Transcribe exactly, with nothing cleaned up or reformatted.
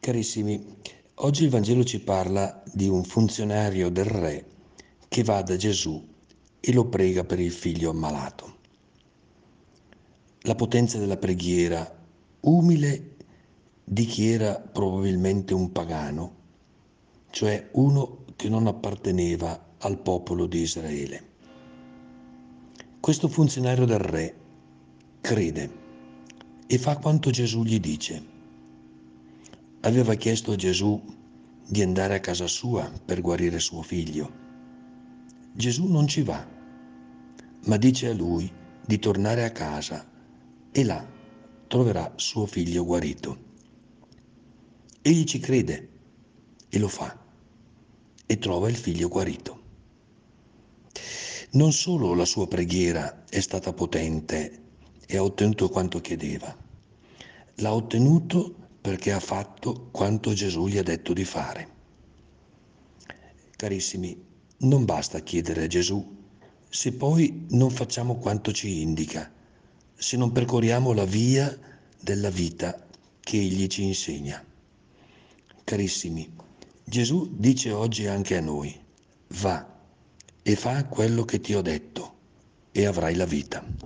Carissimi, oggi il Vangelo ci parla di un funzionario del re che va da Gesù e lo prega per il figlio ammalato. La potenza della preghiera umile di chi era probabilmente un pagano, cioè uno che non apparteneva al popolo di Israele. Questo funzionario del re crede e fa quanto Gesù gli dice. Aveva chiesto a Gesù di andare a casa sua per guarire suo figlio. Gesù non ci va, ma dice a lui di tornare a casa e là troverà suo figlio guarito. Egli ci crede e lo fa e trova il figlio guarito. Non solo la sua preghiera è stata potente e ha ottenuto quanto chiedeva, l'ha ottenuto perché ha fatto quanto Gesù gli ha detto di fare. Carissimi, non basta chiedere a Gesù se poi non facciamo quanto ci indica, se non percorriamo la via della vita che Egli ci insegna. Carissimi, Gesù dice oggi anche a noi, va e fa quello che ti ho detto e avrai la vita.